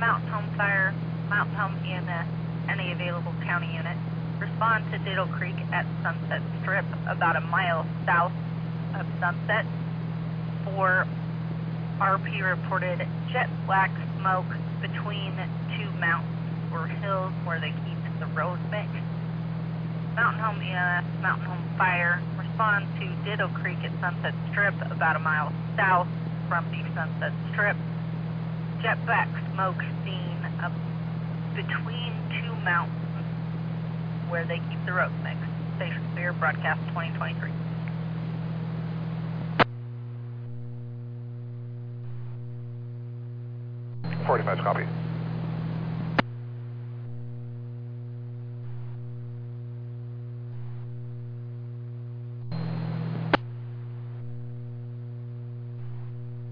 Mountain Home Fire, Mountain Home EMS, any available county unit. Respond to Diddle Creek at Sunset Strip, about a mile south of Sunset. For RP reported jet black smoke between two mountains or hills where they keep the road mix. Mountain Home EMS, Mountain Home Fire, respond to Diddle Creek at Sunset Strip, about a mile south from the Sunset Strip. Jet black smoke seen between two mountains where they keep the road mix. Station Clear, broadcast 2023. 45 copy.